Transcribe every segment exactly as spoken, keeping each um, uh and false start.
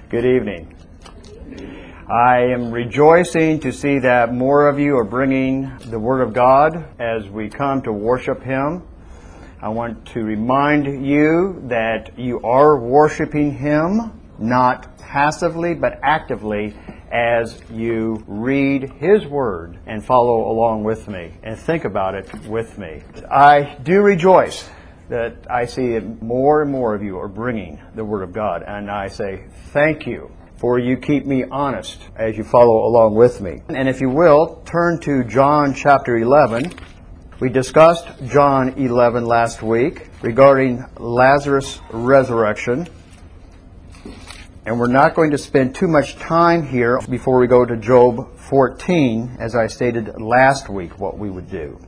Good evening. I am rejoicing to see that more of you are bringing the Word of God as we come to worship Him. I want to remind you that you are worshiping Him, not passively but actively, as you read His Word and follow along with me and think about it with me. I do rejoice that I see that more and more of you are bringing the Word of God, and I say thank you, for you keep me honest as you follow along with me. And if you will, turn to John chapter eleven. We discussed John eleven last week regarding Lazarus' resurrection. And we're not going to spend too much time here before we go to Job fourteen, as I stated last week what we would do.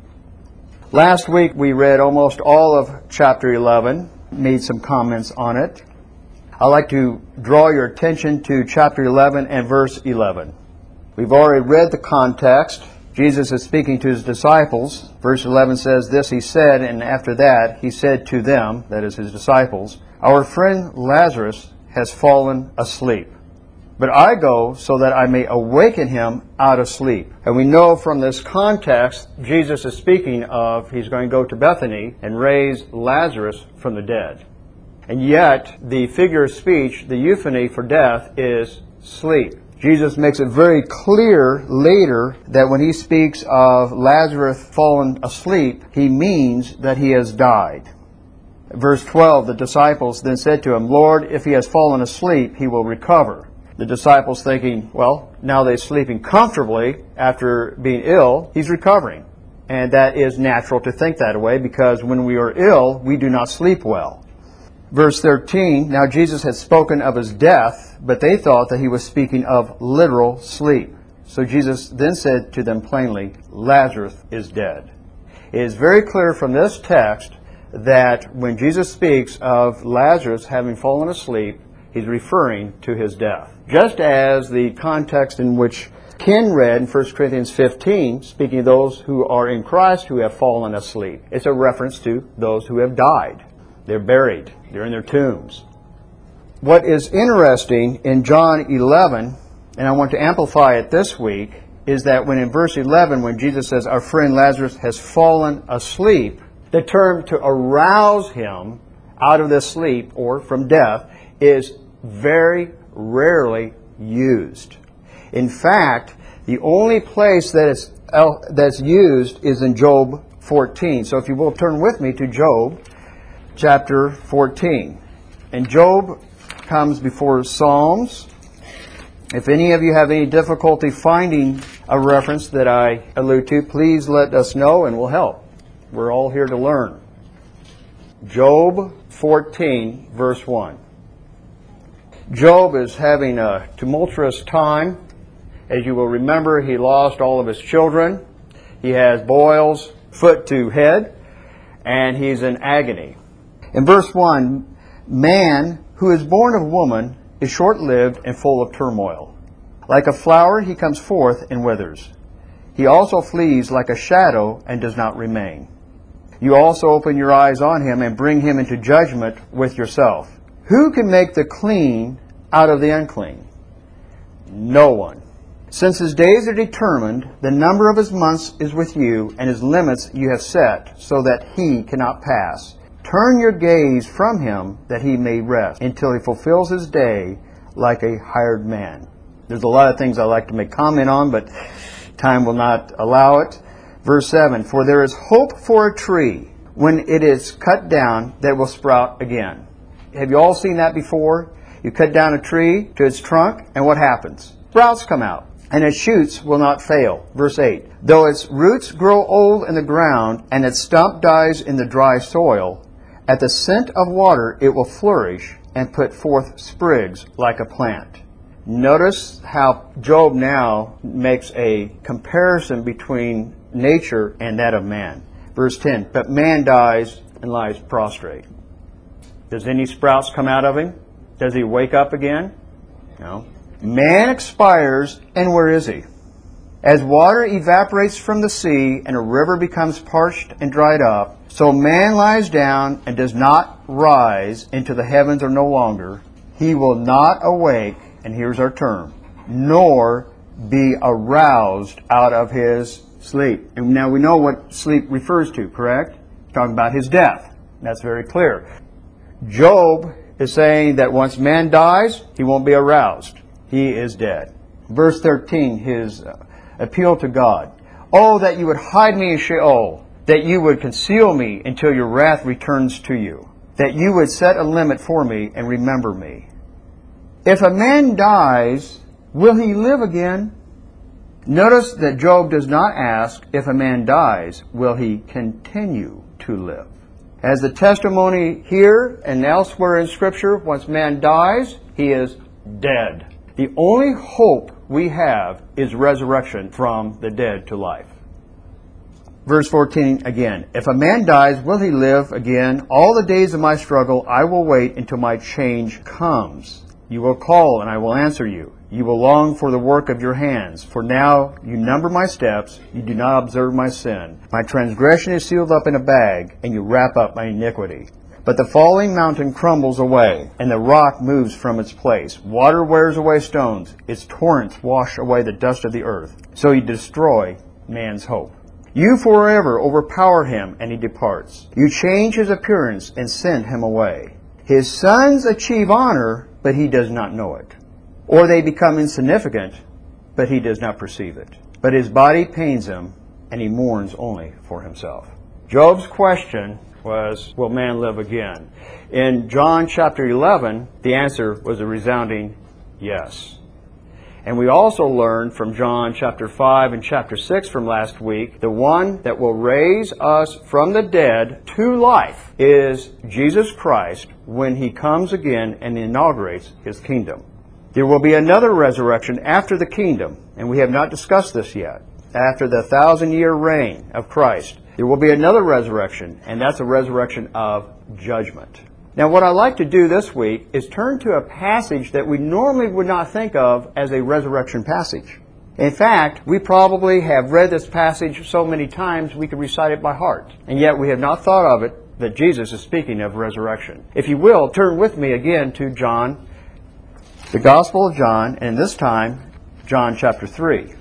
Last week we read almost all of chapter eleven, made some comments on it. I'd like to draw your attention to chapter eleven and verse eleven. We've already read the context. Jesus is speaking to His disciples. Verse eleven says, "This He said, and after that He said to them," that is His disciples, "Our friend Lazarus has fallen asleep. But I go so that I may awaken him out of sleep." And we know from this context, Jesus is speaking of He's going to go to Bethany and raise Lazarus from the dead. And yet, the figure of speech, the euphony for death, is sleep. Jesus makes it very clear later that when He speaks of Lazarus fallen asleep, He means that he has died. Verse twelve, the disciples then said to Him, "Lord, if he has fallen asleep, he will recover." The disciples thinking, well, now they're sleeping comfortably after being ill, He's recovering. And that is natural to think that way, because when we are ill, we do not sleep well. Verse thirteen, now Jesus had spoken of His death, but they thought that He was speaking of literal sleep. So Jesus then said to them plainly, "Lazarus is dead." It is very clear from this text that when Jesus speaks of Lazarus having fallen asleep, He's referring to his death. Just as the context in which Ken read in First Corinthians fifteen, speaking of those who are in Christ who have fallen asleep, it's a reference to those who have died. They're buried. They're in their tombs. What is interesting in John eleven, and I want to amplify it this week, is that when in verse eleven, when Jesus says, "Our friend Lazarus has fallen asleep," the term to arouse him out of this sleep or from death is very rarely used. In fact, the only place that is that's used is in Job fourteen. So if you will turn with me to Job chapter fourteen. And Job comes before Psalms. If any of you have any difficulty finding a reference that I allude to, please let us know and we'll help. We're all here to learn. Job fourteen, verse one. Job is having a tumultuous time. As you will remember, he lost all of his children. He has boils foot to head, and he's in agony. In verse one, man who is born of woman is short-lived and full of turmoil. Like a flower he comes forth and withers. He also flees like a shadow and does not remain. You also open your eyes on him and bring him into judgment with yourself. Who can make the clean out of the unclean? No one. Since his days are determined, the number of his months is with you, and his limits you have set, so that he cannot pass. Turn your gaze from him, that he may rest, until he fulfills his day like a hired man. There's a lot of things I like to make comment on, but time will not allow it. Verse seven, for there is hope for a tree when it is cut down that will sprout again. Have you all seen that before? You cut down a tree to its trunk, and what happens? Sprouts come out, and its shoots will not fail. Verse eight, though its roots grow old in the ground, and its stump dies in the dry soil, at the scent of water it will flourish and put forth sprigs like a plant. Notice how Job now makes a comparison between nature and that of man. Verse ten, but man dies and lies prostrate. Does any sprouts come out of him? Does he wake up again? No. Man expires, and where is he? As water evaporates from the sea and a river becomes parched and dried up, so man lies down and does not rise into the heavens or no longer. He will not awake, and here's our term, nor be aroused out of his sleep. And now we know what sleep refers to, correct? Talking about his death. That's very clear. Job is saying that once man dies, he won't be aroused. He is dead. Verse thirteen, his appeal to God. Oh, that you would hide me in Sheol, that you would conceal me until your wrath returns to you, that you would set a limit for me and remember me. If a man dies, will he live again? Notice that Job does not ask if a man dies, will he continue to live? As the testimony here and elsewhere in Scripture, once man dies, he is dead. The only hope we have is resurrection from the dead to life. Verse fourteen again. If a man dies, will he live again? All the days of my struggle I will wait until my change comes. You will call and I will answer you. You will long for the work of your hands. For now you number my steps. You do not observe my sin. My transgression is sealed up in a bag, and you wrap up my iniquity. But the falling mountain crumbles away, and the rock moves from its place. Water wears away stones. Its torrents wash away the dust of the earth. So you destroy man's hope. You forever overpower him, and he departs. You change his appearance and send him away. His sons achieve honor, but he does not know it. Or they become insignificant, but he does not perceive it. But his body pains him, and he mourns only for himself. Job's question was, will man live again? In John chapter eleven, the answer was a resounding yes. And we also learned from John chapter five and chapter six from last week, the one that will raise us from the dead to life is Jesus Christ when he comes again and inaugurates his kingdom. There will be another resurrection after the kingdom, and we have not discussed this yet. After the thousand-year reign of Christ, there will be another resurrection, and that's a resurrection of judgment. Now, what I'd like to do this week is turn to a passage that we normally would not think of as a resurrection passage. In fact, we probably have read this passage so many times we could recite it by heart, and yet we have not thought of it that Jesus is speaking of resurrection. If you will, turn with me again to John, the Gospel of John, and this time, John chapter three.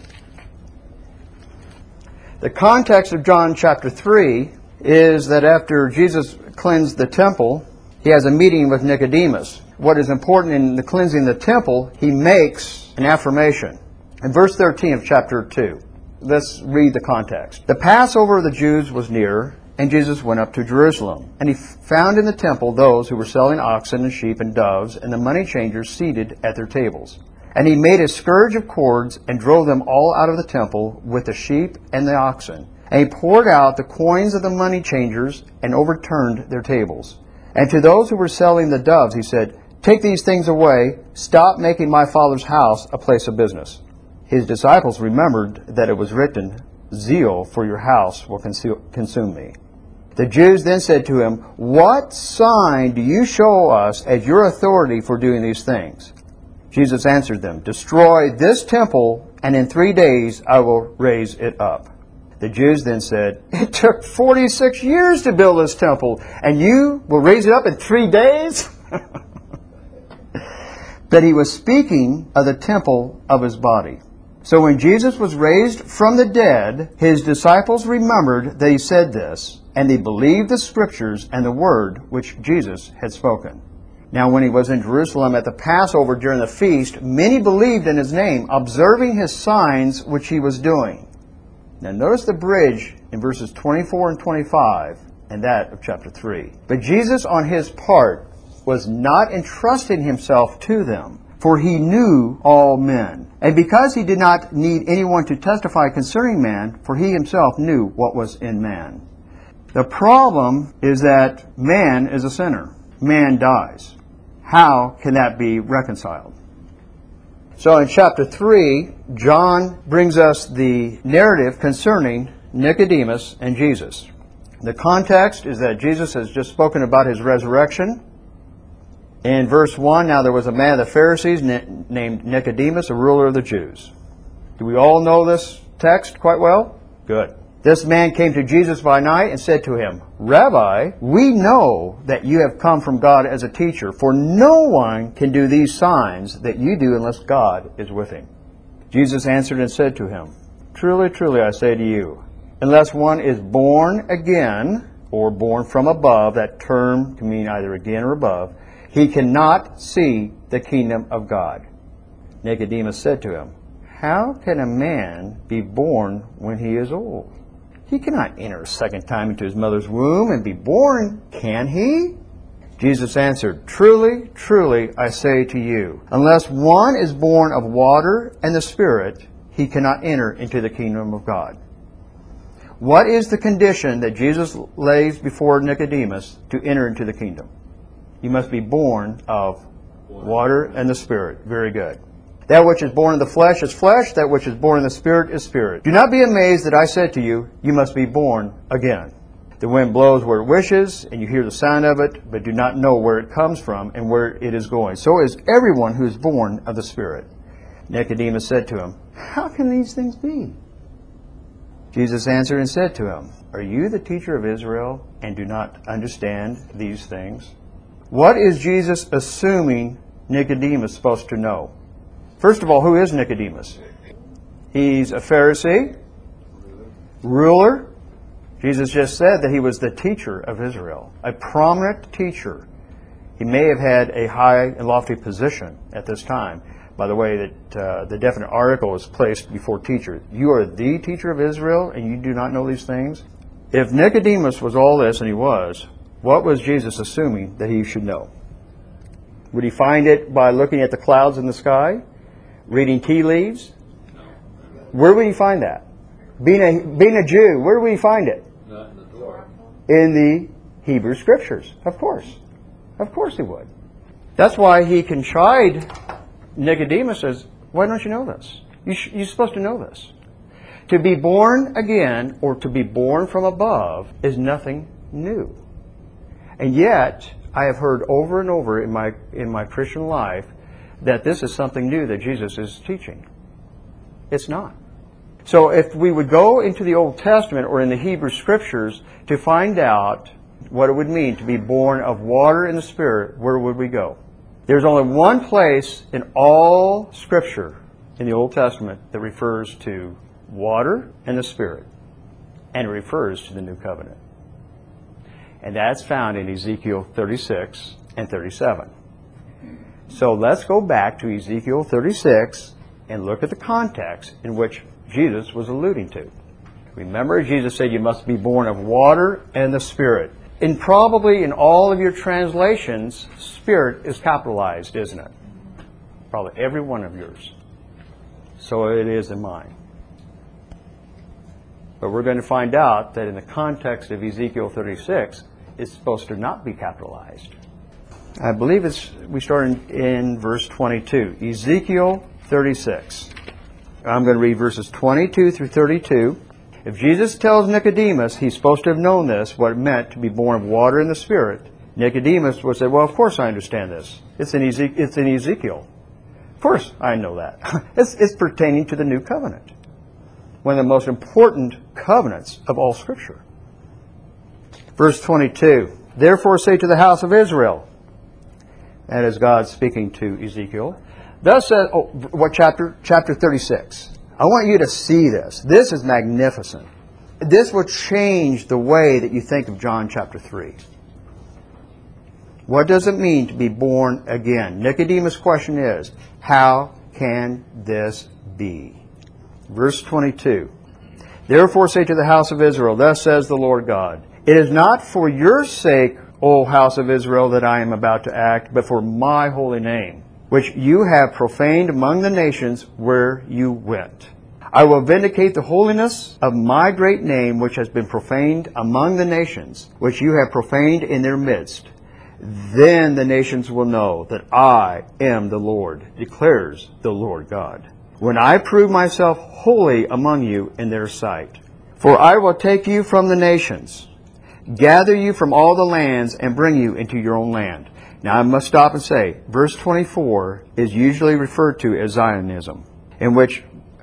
The context of John chapter three is that after Jesus cleansed the temple, he has a meeting with Nicodemus. What is important in the cleansing the temple, he makes an affirmation. In verse thirteen of chapter two, let's read the context. The Passover of the Jews was near, and Jesus went up to Jerusalem. And he found in the temple those who were selling oxen and sheep and doves, and the money changers seated at their tables. And he made a scourge of cords and drove them all out of the temple with the sheep and the oxen. And he poured out the coins of the money changers and overturned their tables. And to those who were selling the doves he said, "Take these things away. Stop making my Father's house a place of business." His disciples remembered that it was written, "Zeal for your house will consume me." The Jews then said to him, "What sign do you show us as your authority for doing these things?" Jesus answered them, "Destroy this temple, and in three days I will raise it up." The Jews then said, "It took forty-six years to build this temple, and you will raise it up in three days?" But he was speaking of the temple of his body. So when Jesus was raised from the dead, his disciples remembered that he said this, and they believed the Scriptures and the word which Jesus had spoken. Now when he was in Jerusalem at the Passover during the feast, many believed in his name, observing his signs which he was doing. Now notice the bridge in verses twenty-four and twenty-five, and that of chapter three. But Jesus on his part was not entrusting himself to them, for he knew all men. And because he did not need anyone to testify concerning man, for he himself knew what was in man. The problem is that man is a sinner. Man dies. How can that be reconciled? So in chapter three, John brings us the narrative concerning Nicodemus and Jesus. The context is that Jesus has just spoken about his resurrection. In verse one, now there was a man of the Pharisees named Nicodemus, a ruler of the Jews. Do we all know this text quite well? Good. This man came to Jesus by night and said to him, Rabbi, we know that you have come from God as a teacher, for no one can do these signs that you do unless God is with him. Jesus answered and said to him, Truly, truly, I say to you, unless one is born again, or born from above, that term can mean either again or above, he cannot see the kingdom of God. Nicodemus said to him, How can a man be born when he is old? He cannot enter a second time into his mother's womb and be born, can he? Jesus answered, Truly, truly, I say to you, unless one is born of water and the Spirit, he cannot enter into the kingdom of God. What is the condition that Jesus lays before Nicodemus to enter into the kingdom? You must be born of water and the Spirit. Very good. That which is born of the flesh is flesh. That which is born of the Spirit is spirit. Do not be amazed that I said to you, you must be born again. The wind blows where it wishes, and you hear the sound of it, but do not know where it comes from and where it is going. So is everyone who is born of the Spirit. Nicodemus said to him, How can these things be? Jesus answered and said to him, Are you the teacher of Israel and do not understand these things? What is Jesus assuming Nicodemus is supposed to know? First of all, who is Nicodemus? He's a Pharisee, ruler. Jesus just said that he was the teacher of Israel, a prominent teacher. He may have had a high and lofty position at this time. By the way, that uh, the definite article is placed before teacher. You are the teacher of Israel and you do not know these things? If Nicodemus was all this, and he was, what was Jesus assuming that he should know? Would he find it by looking at the clouds in the sky? Reading tea leaves? Where would he find that? Being a, being a Jew, where would he find it? Not in the Torah. In the Hebrew Scriptures, of course. Of course he would. That's why he can chide Nicodemus says, why don't you know this? You sh- you're supposed to know this. To be born again, or to be born from above, is nothing new. And yet, I have heard over and over in my in my Christian life that this is something new that Jesus is teaching. It's not. So if we would go into the Old Testament or in the Hebrew Scriptures to find out what it would mean to be born of water and the Spirit, where would we go? There's only one place in all Scripture in the Old Testament that refers to water and the Spirit, and it refers to the New Covenant. And that's found in Ezekiel thirty-six and thirty-seven. So let's go back to Ezekiel thirty-six and look at the context in which Jesus was alluding to. Remember, Jesus said you must be born of water and the Spirit. And probably in all of your translations, Spirit is capitalized, isn't it? Probably every one of yours. So it is in mine. But we're going to find out that in the context of Ezekiel thirty-six, it's supposed to not be capitalized. I believe it's we start in, in verse twenty-two. Ezekiel thirty-six. I'm going to read verses twenty-two through thirty-two. If Jesus tells Nicodemus he's supposed to have known this, what it meant to be born of water and the Spirit, Nicodemus would say, well, of course I understand this. It's in, Eze- it's in Ezekiel. Of course I know that. it's, it's pertaining to the New Covenant. One of the most important covenants of all Scripture. Verse twenty-two. Therefore say to the house of Israel, that is God speaking to Ezekiel, thus says, oh, what chapter? Chapter thirty-six. I want you to see this. This is magnificent. This will change the way that you think of John chapter three. What does it mean to be born again? Nicodemus' question is, how can this be? Verse twenty-two. Therefore say to the house of Israel, thus says the Lord God, it is not for your sake, O house of Israel, that I am about to act, but for my holy name, which you have profaned among the nations where you went. I will vindicate the holiness of my great name, which has been profaned among the nations, which you have profaned in their midst. Then the nations will know that I am the Lord, declares the Lord God, when I prove myself holy among you in their sight. For I will take you from the nations, gather you from all the lands, and bring you into your own land. Now I must stop and say, verse twenty-four is usually referred to as Zionism, in which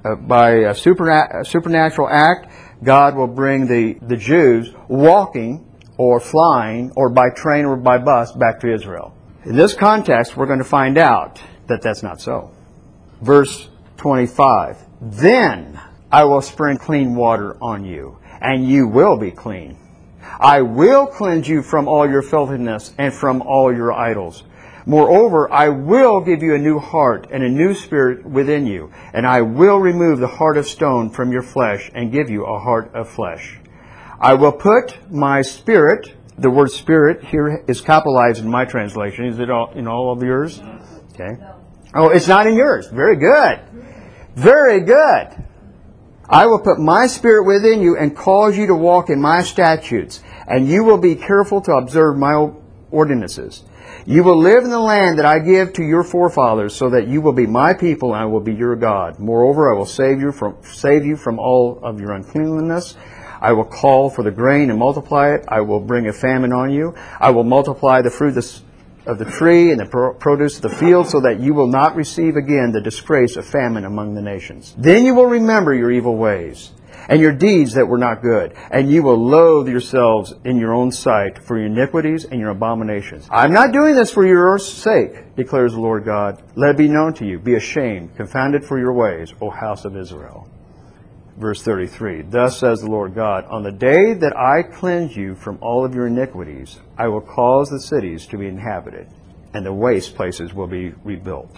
uh, by a, superna- a supernatural act, God will bring the, the Jews walking or flying or by train or by bus back to Israel. In this context, we're going to find out that that's not so. Verse twenty-five, then I will sprinkle clean water on you, and you will be clean. I will cleanse you from all your filthiness and from all your idols. Moreover, I will give you a new heart and a new spirit within you, and I will remove the heart of stone from your flesh and give you a heart of flesh. I will put my spirit, the word spirit here is capitalized in my translation. Is it all, in all of yours? Okay. Oh, it's not in yours. Very good. Very good. I will put my spirit within you and cause you to walk in my statutes, and you will be careful to observe my ordinances. You will live in the land that I give to your forefathers, so that you will be my people and I will be your God. Moreover, I will save you from save you from all of your uncleanliness. I will call for the grain and multiply it. I will bring a famine on you. I will multiply the fruit of the tree and the produce of the field, so that you will not receive again the disgrace of famine among the nations. Then you will remember your evil ways and your deeds that were not good, and you will loathe yourselves in your own sight for your iniquities and your abominations. I'm not doing this for your sake, declares the Lord God. Let it be known to you. Be ashamed, confounded for your ways, O house of Israel. Verse thirty-three, thus says the Lord God, on the day that I cleanse you from all of your iniquities, I will cause the cities to be inhabited, and the waste places will be rebuilt.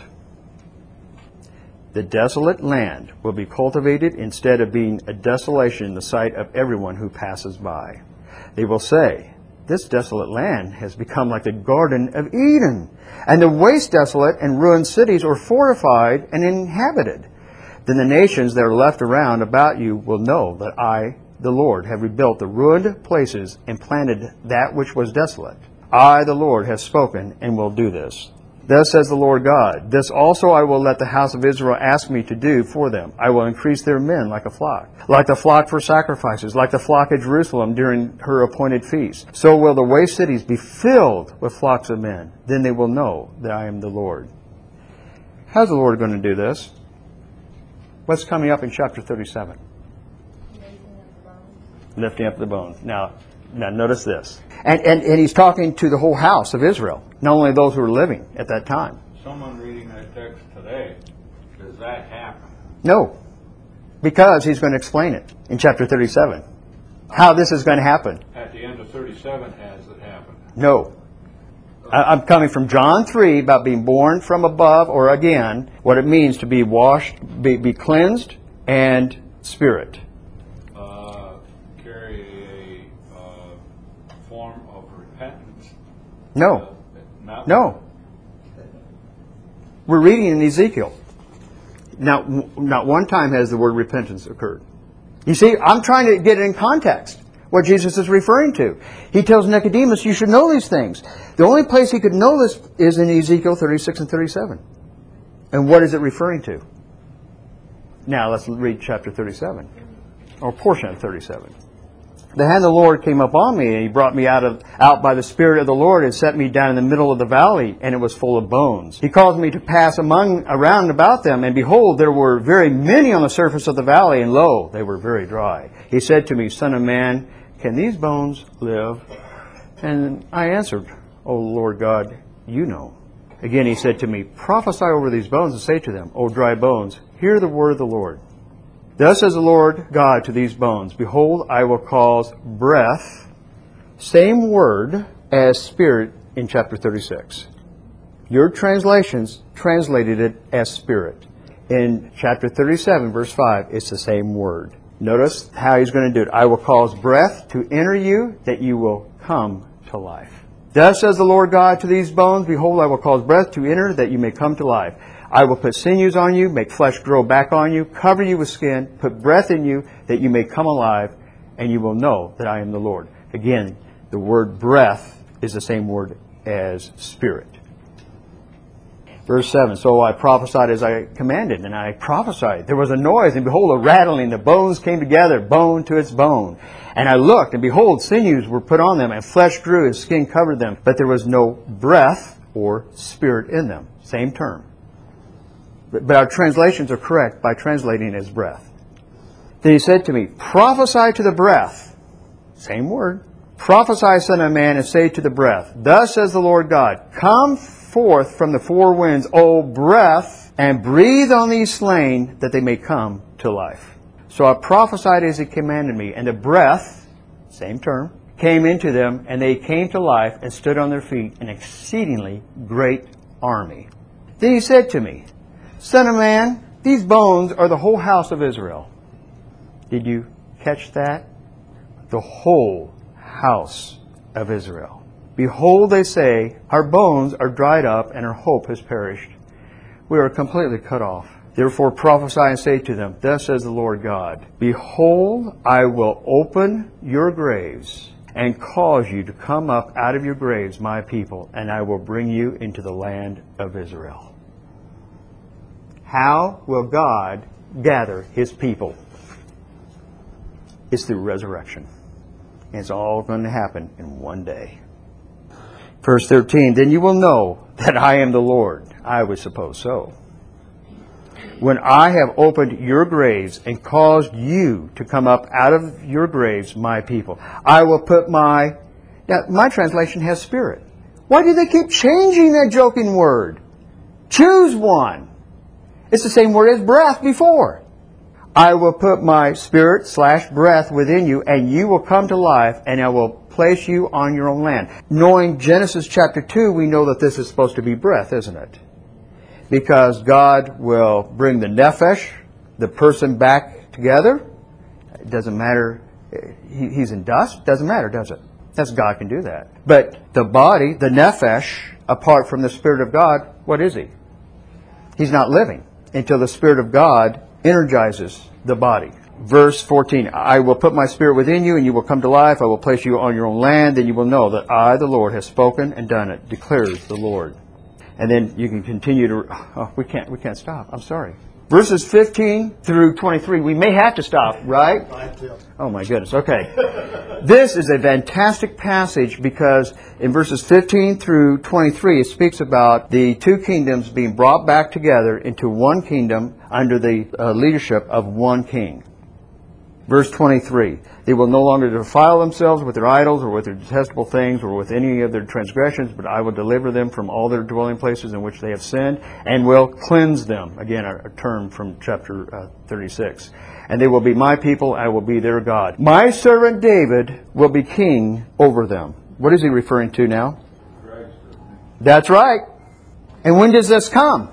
The desolate land will be cultivated instead of being a desolation in the sight of everyone who passes by. They will say, this desolate land has become like the Garden of Eden, and the waste desolate and ruined cities are fortified and inhabited. Then the nations that are left around about you will know that I, the Lord, have rebuilt the ruined places and planted that which was desolate. I, the Lord, have spoken and will do this. Thus says the Lord God, this also I will let the house of Israel ask me to do for them. I will increase their men like a flock, like the flock for sacrifices, like the flock at Jerusalem during her appointed feast. So will the waste cities be filled with flocks of men. Then they will know that I am the Lord. How's the Lord going to do this? What's coming up in chapter thirty-seven? Lifting up the bones. Now, now notice this. And, and, and he's talking to the whole house of Israel, not only those who were living at that time. Someone reading that text today, does that happen? No, because he's going to explain it in chapter thirty-seven. How this is going to happen. At the end of thirty-seven, has it happened? No. I'm coming from John three about being born from above, or again, what it means to be washed, be, be cleansed, and spirit. Uh, carry a uh, form of repentance. No. Uh, not No. We're reading in Ezekiel. Now, not one time has the word repentance occurred. You see, I'm trying to get it in context. What Jesus is referring to. He tells Nicodemus, you should know these things. The only place he could know this is in Ezekiel thirty-six and thirty-seven. And what is it referring to? Now let's read chapter thirty-seven. Or portion of thirty-seven. The hand of the Lord came upon me, and He brought me out of out by the Spirit of the Lord, and set me down in the middle of the valley, and it was full of bones. He caused me to pass among around about them, and behold, there were very many on the surface of the valley, and lo, they were very dry. He said to me, Son of man, can these bones live? And I answered, O Lord God, you know. Again he said to me, prophesy over these bones and say to them, O dry bones, hear the word of the Lord. Thus says the Lord God to these bones, behold, I will cause breath, same word as spirit in chapter thirty-six. Your translations translated it as spirit. In chapter thirty-seven, verse five, it's the same word. Notice how he's going to do it. I will cause breath to enter you, that you will come to life. Thus says the Lord God to these bones, behold, I will cause breath to enter, that you may come to life. I will put sinews on you, make flesh grow back on you, cover you with skin, put breath in you, that you may come alive, and you will know that I am the Lord. Again, the word breath is the same word as spirit. Verse seven, so I prophesied as I commanded, and I prophesied. There was a noise, and behold, a rattling. The bones came together, bone to its bone. And I looked, and behold, sinews were put on them, and flesh grew, and skin covered them. But there was no breath or spirit in them. Same term. But, but our translations are correct by translating as breath. Then he said to me, prophesy to the breath. Same word. Prophesy, son of man, and say to the breath, thus says the Lord God, come forth from the four winds, O breath, and breathe on these slain, that they may come to life. So I prophesied as he commanded me, and the breath, same term, came into them, and they came to life and stood on their feet, an exceedingly great army. Then he said to me, son of man, these bones are the whole house of Israel. Did you catch that? The whole house of Israel. Behold, they say, our bones are dried up, and our hope has perished. We are completely cut off. Therefore prophesy and say to them, thus says the Lord God, behold, I will open your graves, and cause you to come up out of your graves, my people, and I will bring you into the land of Israel. How will God gather His people? It's through resurrection. And it's all going to happen in one day. Verse thirteen, then you will know that I am the Lord. I would suppose so. When I have opened your graves and caused you to come up out of your graves, my people, I will put my... Now, my translation has spirit. Why do they keep changing that joking word? Choose one. It's the same word as breath before. I will put my spirit slash breath within you, and you will come to life, and I will place you on your own land. Knowing Genesis chapter two, we know that this is supposed to be breath, isn't it? Because God will bring the nephesh, the person, back together. It doesn't matter. He, he's in dust. Doesn't matter, does it? That's God can do that. But the body, the nephesh, apart from the Spirit of God, what is he? He's not living until the Spirit of God energizes the body. Verse fourteen, I will put my spirit within you, and you will come to life. I will place you on your own land, then you will know that I, the Lord, have spoken and done it, declares the Lord. And then you can continue to... Oh, we can't, we can't stop. I'm sorry. Verses fifteen through twenty-three, we may have to stop, right? Oh my goodness, okay. This is a fantastic passage because in verses fifteen through twenty-three, it speaks about the two kingdoms being brought back together into one kingdom under the uh, leadership of one king. Verse twenty-three, they will no longer defile themselves with their idols or with their detestable things or with any of their transgressions, but I will deliver them from all their dwelling places in which they have sinned and will cleanse them. Again, a, a term from chapter uh, thirty-six. And they will be my people, I will be their God. My servant David will be king over them. What is he referring to now? Christ. That's right. And when does this come?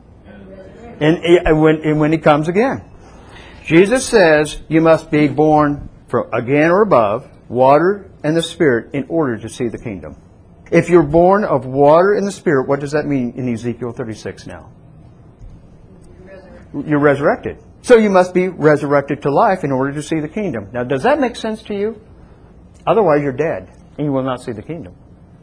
And, and, when, and when he comes again. Jesus says you must be born from again or above, water and the Spirit, in order to see the kingdom. If you're born of water and the Spirit, what does that mean in Ezekiel thirty-six now? Resurrected. You're resurrected. So you must be resurrected to life in order to see the kingdom. Now, does that make sense to you? Otherwise, you're dead, and you will not see the kingdom.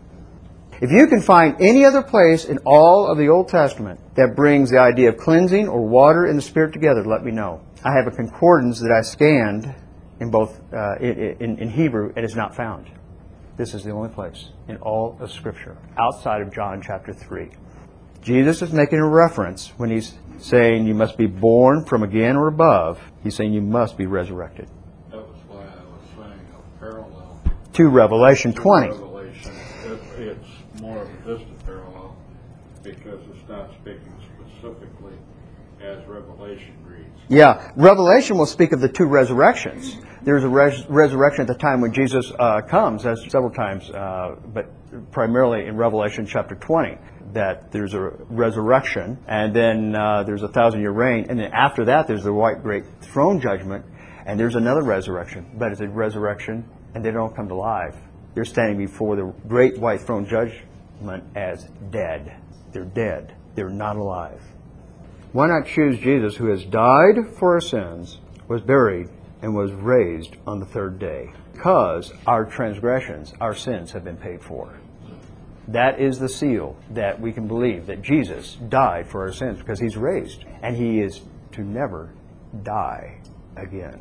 If you can find any other place in all of the Old Testament that brings the idea of cleansing or water and the Spirit together, let me know. I have a concordance that I scanned in both uh, in, in Hebrew, and it's not found. This is the only place in all of Scripture outside of John chapter three. Jesus is making a reference when he's saying you must be born from again or above. He's saying you must be resurrected. That was why I was saying a parallel to Revelation to twenty. Revelation. It, it's more of just a parallel because it's not speaking specifically as Revelation reads. Yeah, Revelation will speak of the two resurrections. There's a res- resurrection at the time when Jesus uh, comes, as several times, uh, but primarily in Revelation chapter twenty, that there's a resurrection, and then uh, there's a thousand-year reign, and then after that there's the white great throne judgment, and there's another resurrection. But it's a resurrection, and they don't come to life. They're standing before the great white throne judgment as dead. They're dead. They're not alive. Why not choose Jesus, who has died for our sins, was buried, and was raised on the third day? Because our transgressions, our sins have been paid for. That is the seal that we can believe that Jesus died for our sins because He's raised. And He is to never die again.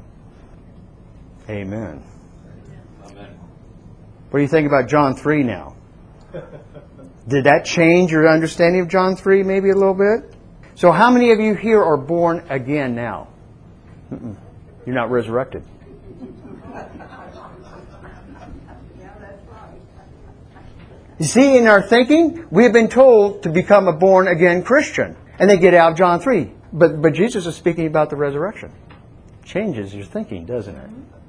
Amen. Amen. What do you think about John three now? Did that change your understanding of John three maybe a little bit? So how many of you here are born again now? Mm-mm. You're not resurrected. You see, in our thinking, we have been told to become a born-again Christian. And they get out of John three. But, but Jesus is speaking about the resurrection. Changes your thinking, doesn't it?